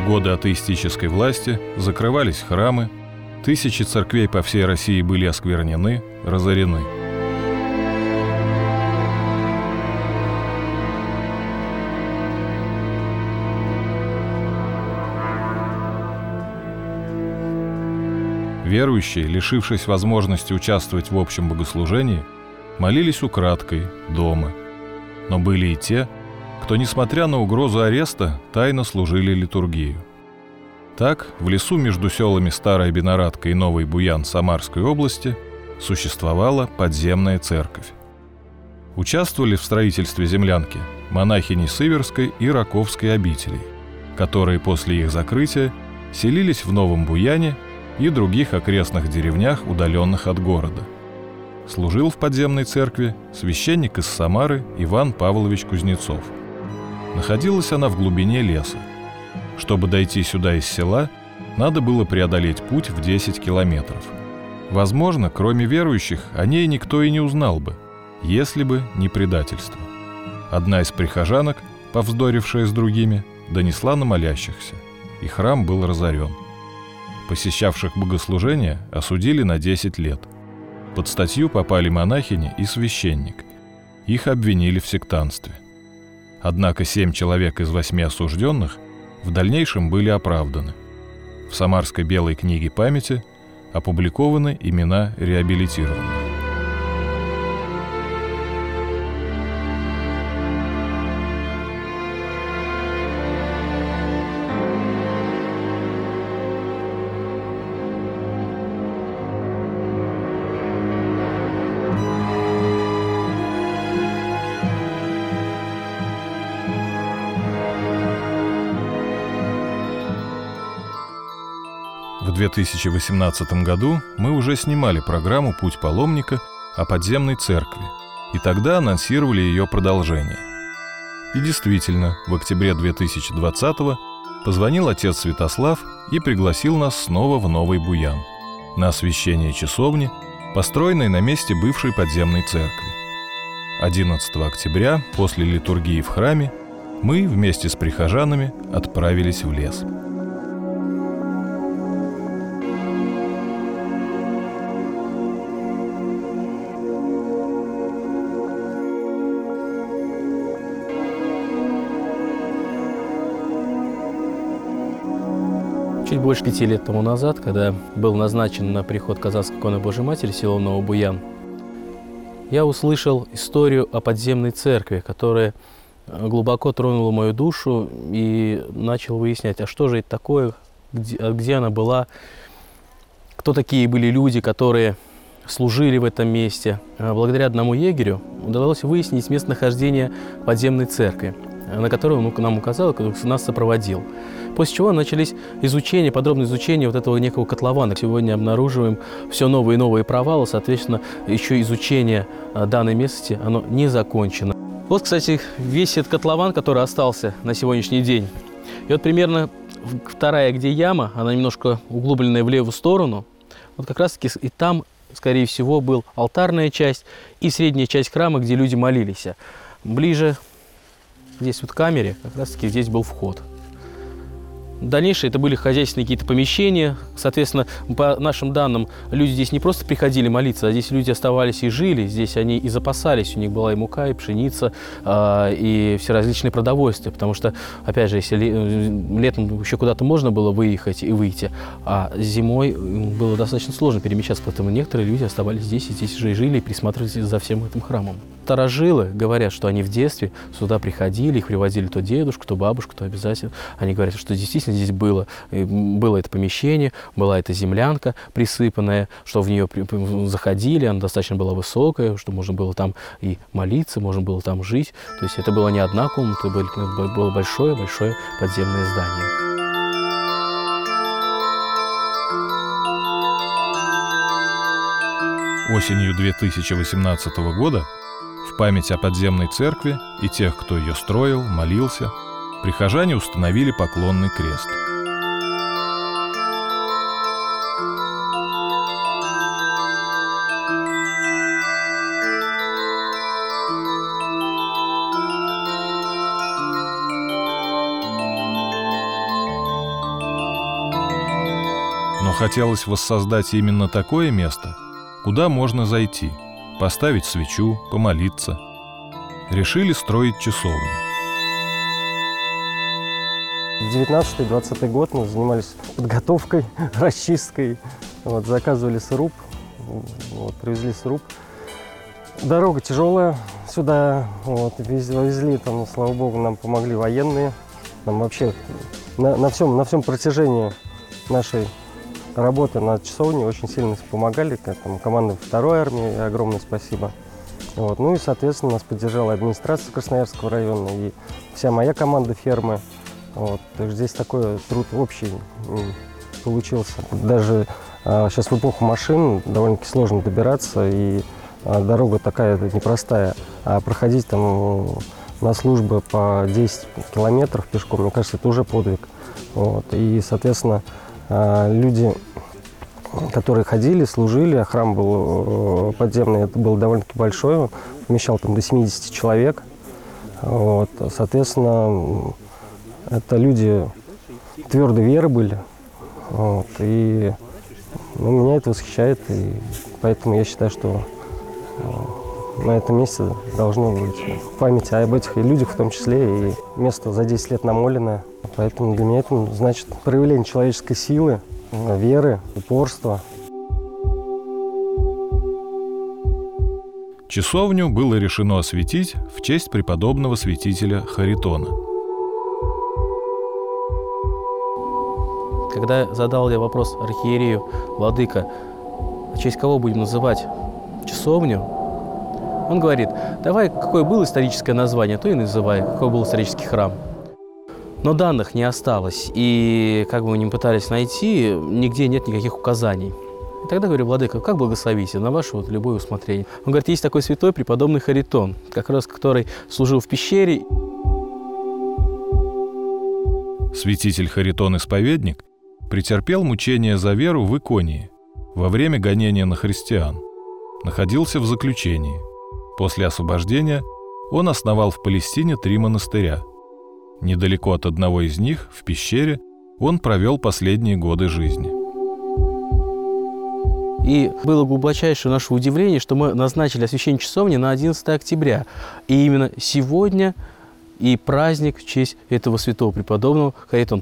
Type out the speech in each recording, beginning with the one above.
годы атеистической власти закрывались храмы, тысячи церквей по всей России были осквернены, разорены. Верующие, лишившись возможности участвовать в общем богослужении, молились украдкой, дома. Но были и те, кто, несмотря на угрозу ареста, тайно служили литургию. Так, в лесу между селами Старая Бенарадка и Новый Буян Самарской области существовала подземная церковь. Участвовали в строительстве землянки монахини Сыверской и Раковской обителей, которые после их закрытия селились в Новом Буяне и других окрестных деревнях, удаленных от города. Служил в подземной церкви священник из Самары Иван Павлович Кузнецов. Находилась она в глубине леса. Чтобы дойти сюда из села, надо было преодолеть путь в 10 километров. Возможно, кроме верующих, о ней никто и не узнал бы, если бы не предательство. Одна из прихожанок, повздорившая с другими, донесла на молящихся, и храм был разорен. Посещавших богослужения осудили на 10 лет. Под статью попали монахини и священник. Их обвинили в сектантстве. Однако 7 человек из 8 осужденных в дальнейшем были оправданы. В Самарской белой книге памяти опубликованы имена реабилитированных. В 2018 году мы уже снимали программу «Путь паломника» о подземной церкви, и тогда анонсировали ее продолжение. И действительно, в октябре 2020-го позвонил отец Святослав и пригласил нас снова в Новый Буян, на освящение часовни, построенной на месте бывшей подземной церкви. 11 октября, после литургии в храме, мы вместе с прихожанами отправились в лес. Чуть больше 5 лет тому назад, когда был назначен на приход Казанской иконы Божьей Матери в село Новобуян, я услышал историю о подземной церкви, которая глубоко тронула мою душу, и начал выяснять, а что же это такое, где она была, кто такие были люди, которые служили в этом месте. Благодаря одному егерю удалось выяснить местонахождение подземной церкви, на которую он нам указал, нас сопроводил. После чего начались подробное изучение вот этого некого котлована. Сегодня обнаруживаем все новые и новые провалы, соответственно, еще изучение данной местности, оно не закончено. Вот, кстати, весь этот котлован, который остался на сегодняшний день. И вот примерно вторая, где яма, она немножко углубленная в левую сторону. Вот как раз-таки и там, скорее всего, была алтарная часть и средняя часть храма, где люди молились. Ближе, здесь вот к камере, как раз-таки здесь был вход. Дальнейшее это были хозяйственные какие-то помещения. Соответственно, по нашим данным, люди здесь не просто приходили молиться, а здесь люди оставались и жили. Здесь они и запасались. У них была и мука, и пшеница, и все различные продовольствия. Потому что, опять же, если летом еще куда-то можно было выехать и выйти, а зимой было достаточно сложно перемещаться, поэтому некоторые люди оставались здесь, и здесь же и жили, и присматривались за всем этим храмом. Старожилы говорят, что они в детстве сюда приходили, их привозили то дедушку, то бабушку, то обязательно. Они говорят, что действительно здесь было это помещение, была эта землянка присыпанная, что в нее заходили, она достаточно была высокая, что можно было там и молиться, можно было там жить. То есть это была не одна комната, это было большое-большое подземное здание. Осенью 2018 года в память о подземной церкви и тех, кто ее строил, молился, прихожане установили поклонный крест. хотелось воссоздать именно такое место, куда можно зайти, поставить свечу, помолиться. Решили строить часовню. 19-20 год мы занимались подготовкой, расчисткой. Заказывали сруб, привезли сруб. Дорога тяжелая сюда, везли, там, слава богу, нам помогли военные. Нам вообще на всем протяжении нашей работы над часовней очень сильно помогали. Команды 2-й армии, огромное спасибо. Ну и, соответственно, нас поддержала администрация Красноярского района и вся моя команда фермы. Так что здесь такой труд общий получился. Даже сейчас в эпоху машин довольно-таки сложно добираться, и дорога такая непростая. А проходить там на службы по 10 километров пешком, мне кажется, это уже подвиг. И, соответственно, люди, которые ходили, служили, а храм был подземный, это был довольно-таки большой, он вмещал там до 70 человек. Соответственно, это люди твердой веры были. И меня это восхищает, и поэтому я считаю, что на этом месте должно быть память об этих людях, в том числе и место за 10 лет намоленное. Поэтому для меня это значит проявление человеческой силы, веры, упорства. Часовню было решено осветить в честь преподобного святителя Харитона. Когда задал я вопрос архиерею: владыка, в честь кого будем называть часовню? Он говорит: давай, какое было историческое название, то и называй, какой был исторический храм. Но данных не осталось, и как бы мы ни пытались найти, нигде нет никаких указаний. И тогда говорю: владыка, как благословите, на ваше любое усмотрение. Он говорит: есть такой святой преподобный Харитон, как раз который служил в пещере. Святитель Харитон-исповедник претерпел мучения за веру в Иконии во время гонения на христиан. Находился в заключении. После освобождения он основал в Палестине 3 монастыря. Недалеко от одного из них, в пещере, он провел последние годы жизни. И было глубочайшее наше удивление, что мы назначили освящение часовни на 11 октября. И именно сегодня и праздник в честь этого святого преподобного Харитона.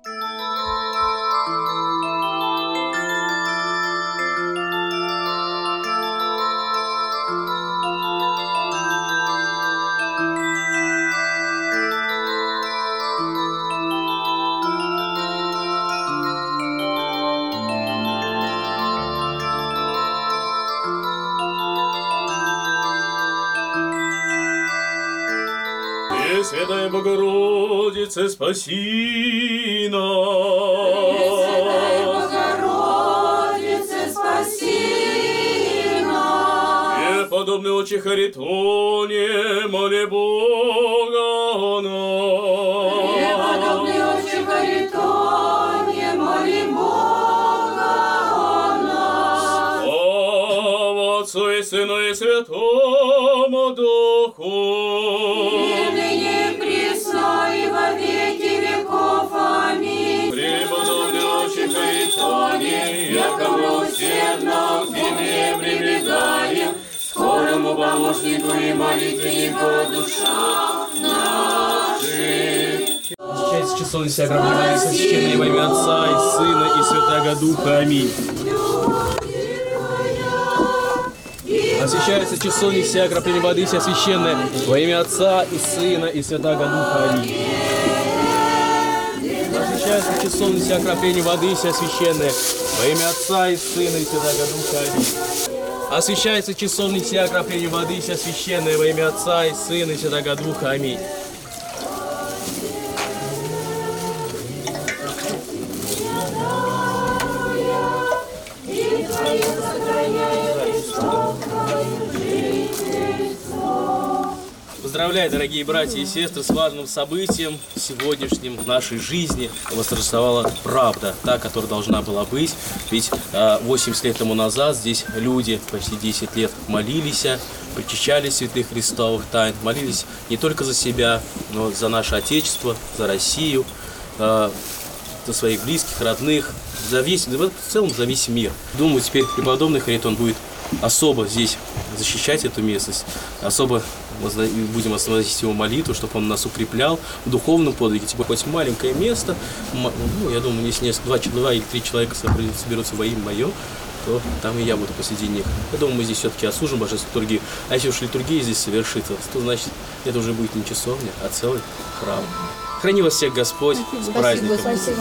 Пресвятая Богородице, спаси нас! Пресвятая Богородице, спаси нас! Преподобный отче Харитоне, моли Бога о нас! Преподобный отче Харитоне, моли Бога о нас! Слава Отцу и Сыну и Святому Духу! Якому усердно к Тебе прибегаем, скорому помощнику и молитвеннику душа наших. Освящается часовня вся гробовая, священная во имя Отца и Сына и Святаго Духа. Аминь. Освящается часовня вся окропление воды, вся священная во имя Отца и Сына и Святаго Духа. Аминь. Освящается часовня вся окропление воды, вся священная во имя Отца и Сына и Святаго Духа. Аминь. Освящается часовня вся окропление воды, вся священная во имя Отца и Сына и Святаго Духа. Аминь. Поздравляю, дорогие братья и сестры, с важным событием сегодняшним в нашей жизни. Восторжествовала правда, та, которая должна была быть. Ведь 80 лет тому назад здесь люди почти 10 лет молились, причащали святых христовых тайн, молились не только за себя, но за наше Отечество, за Россию. за своих близких, родных, в целом за весь мир. Думаю, теперь преподобный Харитон будет особо здесь защищать эту местность, особо будем возносить его молитву, чтобы он нас укреплял в духовном подвиге. Типа хоть маленькое место, я думаю, если 2 или 3 человека соберутся во имя мое, то там и я буду посреди них. Я думаю, мы здесь все-таки отслужим божественную литургию. А если уж литургия здесь совершится, то значит это уже будет не часовня, а целый храм. Храни вас всех Господь с праздником. Спасибо.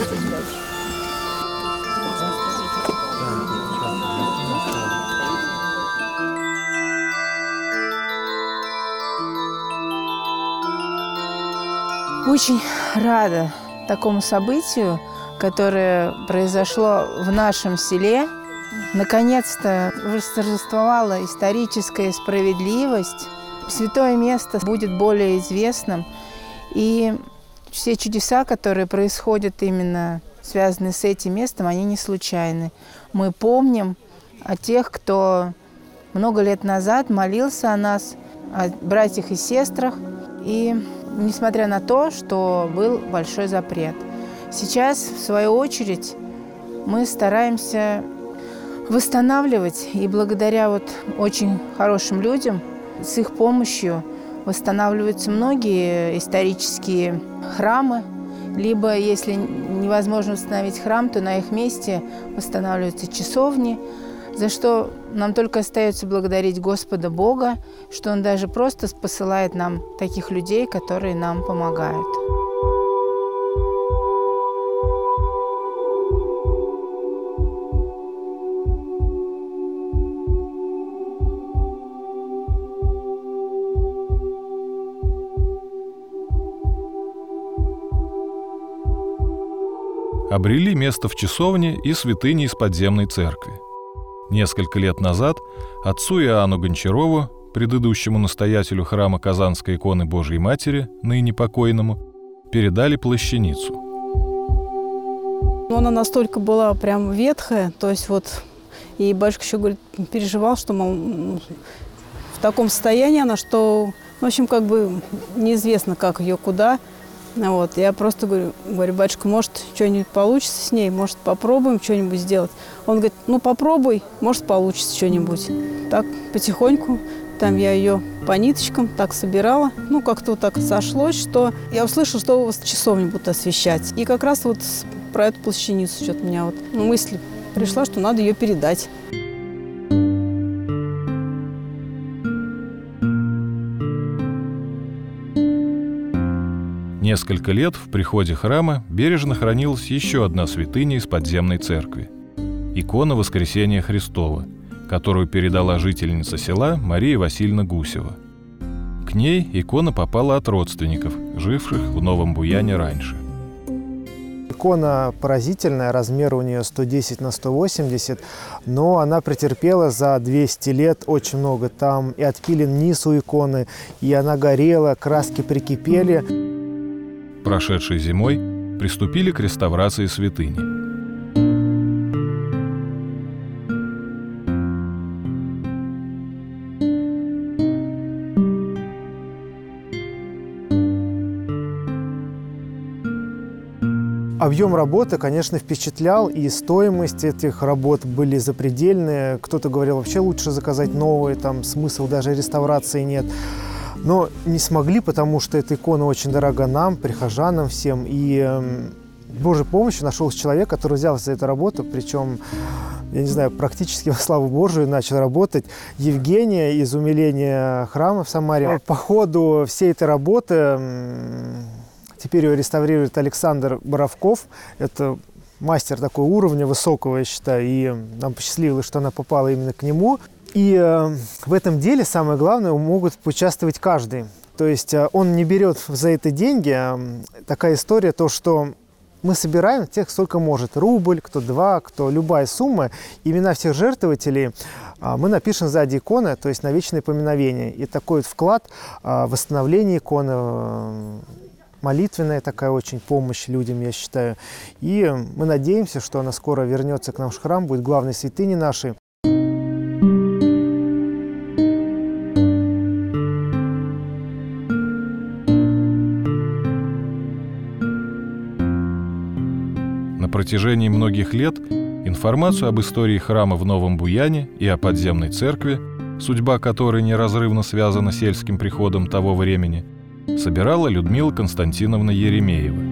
Очень рада такому событию, которое произошло в нашем селе. Наконец-то восторжествовала историческая справедливость. Святое место будет более известным. И все чудеса, которые происходят именно связанные с этим местом, они не случайны. Мы помним о тех, кто много лет назад молился о нас, о братьях и сестрах. И несмотря на то, что был большой запрет. Сейчас, в свою очередь, мы стараемся восстанавливать, и благодаря очень хорошим людям, с их помощью восстанавливаются многие исторические храмы, либо, если невозможно восстановить храм, то на их месте восстанавливаются часовни, за что нам только остается благодарить Господа Бога, что Он даже просто посылает нам таких людей, которые нам помогают. Обрели место в часовне и святыне из подземной церкви. Несколько лет назад отцу Иоанну Гончарову, предыдущему настоятелю храма Казанской иконы Божией Матери, ныне покойному, передали плащаницу. Она настолько была прям ветхая, то есть и батюшка еще, говорит, переживал, что, мол, в таком состоянии она, что, в общем, как бы неизвестно, как ее, куда. Я просто говорю, батюшка, может, что-нибудь получится с ней, может, попробуем что-нибудь сделать. Он говорит, попробуй, может, получится что-нибудь. Так, потихоньку, там я ее по ниточкам так собирала. Как-то так сошлось, что я услышала, что у вас часовню будут освещать. И как раз про эту плащаницу что-то у меня мысль пришла, что надо ее передать. Несколько лет в приходе храма бережно хранилась еще одна святыня из подземной церкви – икона Воскресения Христова, которую передала жительница села Мария Васильевна Гусева. К ней икона попала от родственников, живших в Новом Буяне раньше. Икона поразительная, размер у нее 110 на 180, но она претерпела за 200 лет очень много. Там и отпилен низ у иконы, и она горела, краски прикипели. Прошедшей зимой приступили к реставрации святыни. Объем работы, конечно, впечатлял, и стоимость этих работ были запредельные. Кто-то говорил, вообще лучше заказать новые, там смысла даже реставрации нет. Но не смогли, потому что эта икона очень дорога нам, прихожанам всем. И Божьей помощью нашелся человек, который взялся за эту работу, причем, я не знаю, практически во славу Божию начал работать. Евгения из умиления храма в Самаре. По ходу всей этой работы теперь ее реставрирует Александр Боровков. Это мастер такого уровня высокого, я считаю, и нам посчастливилось, что она попала именно к нему. И в этом деле самое главное, могут поучаствовать каждый. То есть он не берет за это деньги. Такая история, то, что мы собираем тех, сколько может. Рубль, кто 2, кто любая сумма. Имена всех жертвователей мы напишем сзади иконы, то есть на вечное поминовение. И такой вклад в восстановление иконы, молитвенная такая очень помощь людям, я считаю. И мы надеемся, что она скоро вернется к нам в храм, будет главной святыней нашей. протяжении многих лет информацию об истории храма в Новом Буяне и о подземной церкви, судьба которой неразрывно связана с сельским приходом того времени, собирала Людмила Константиновна Еремеева.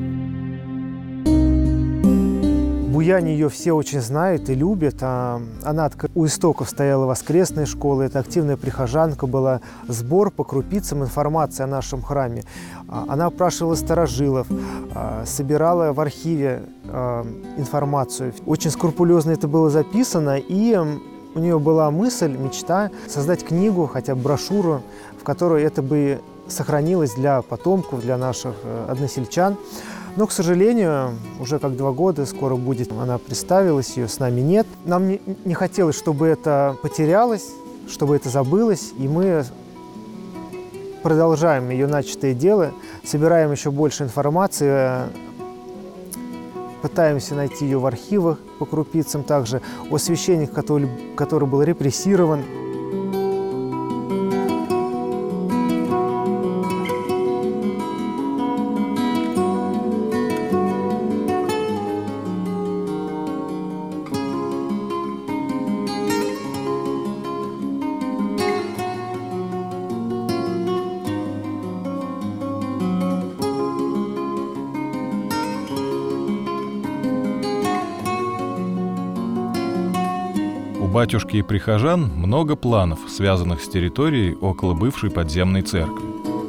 В Буяне ее все очень знают и любят. Она у истоков стояла воскресной школы, это активная прихожанка была, сбор по крупицам информации о нашем храме. Она опрашивала старожилов, собирала в архиве информацию. Очень скрупулезно это было записано, и у нее была мысль, мечта создать книгу, хотя бы брошюру, в которой это бы сохранилось для потомков, для наших односельчан. Но, к сожалению, уже как 2 года, скоро будет, она представилась, ее с нами нет. Нам не хотелось, чтобы это потерялось, чтобы это забылось, и мы продолжаем ее начатое дело, собираем еще больше информации, пытаемся найти ее в архивах по крупицам, также о священнике, который был репрессирован. У батюшки и прихожан много планов, связанных с территорией около бывшей подземной церкви.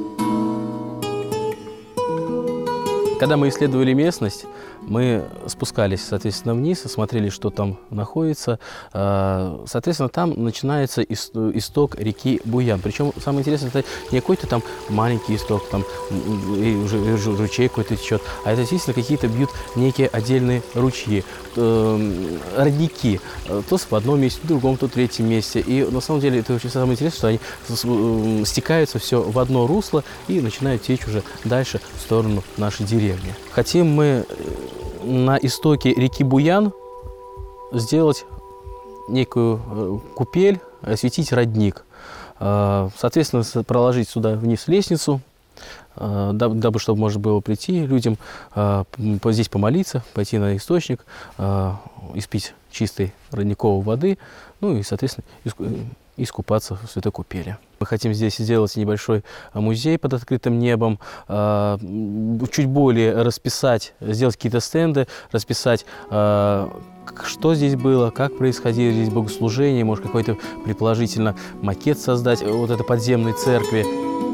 Когда мы исследовали местность, мы спускались, соответственно, вниз и смотрели, что там находится. Соответственно, там начинается исток реки Буян. Причем самое интересное, это не какой-то там маленький исток, там и уже ручей какой-то течет, а это действительно какие-то бьют некие отдельные ручьи, родники. То в одном месте, в другом, то в третьем месте. И на самом деле это очень самое интересное, что они стекаются все в одно русло и начинают течь уже дальше в сторону нашей деревни. Хотим мы на истоке реки Буян сделать некую купель, осветить родник. Соответственно, проложить сюда вниз лестницу, дабы чтобы можно было прийти людям, здесь помолиться, пойти на источник, испить чистой родниковой воды, ну и, соответственно, искупаться в святой купели. Мы хотим здесь сделать небольшой музей под открытым небом, чуть более расписать, сделать какие-то стенды, расписать, что здесь было, как происходило здесь богослужение, может, какой-то предположительно макет создать вот этой подземной церкви.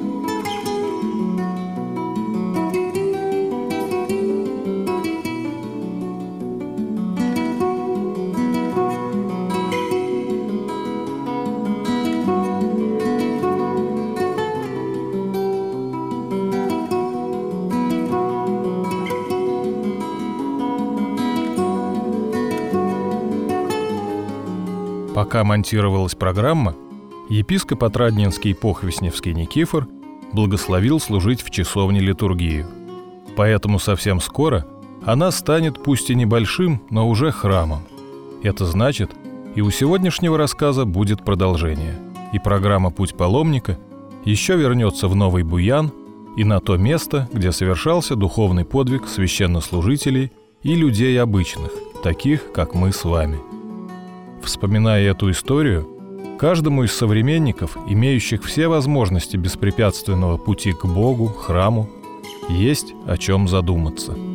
Пока монтировалась программа, епископ Отрадненский Похвесневский Никифор благословил служить в часовне литургию. Поэтому совсем скоро она станет пусть и небольшим, но уже храмом. Это значит, и у сегодняшнего рассказа будет продолжение, и программа «Путь паломника» еще вернется в Новый Буян и на то место, где совершался духовный подвиг священнослужителей и людей обычных, таких, как мы с вами. Вспоминая эту историю, каждому из современников, имеющих все возможности беспрепятственного пути к Богу, храму, есть о чем задуматься.